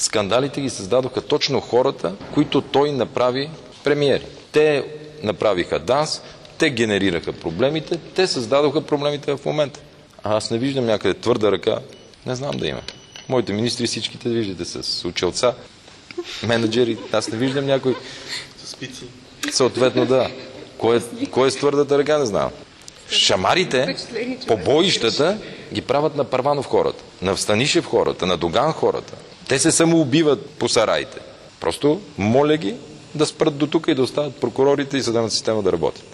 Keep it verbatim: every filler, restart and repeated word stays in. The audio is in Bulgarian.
Скандалите ги създадоха точно хората, които той направи премиери. Те направиха ДАНС, те генерираха проблемите, те създадоха проблемите в момента. А аз не виждам някъде твърда ръка, не знам да има. Моите министри всичките виждате с училца, менеджери, аз не виждам някой. Спици. Съответно да. Кой е, кой е с твърдата ръка, не знам. Шамарите по боищата ги правят на Първанов хората, на Станишев хората, на Доган хората. Те се самоубиват по сараите. Просто моля ги да спрат до тук и да оставят прокурорите и съдебната система да работят.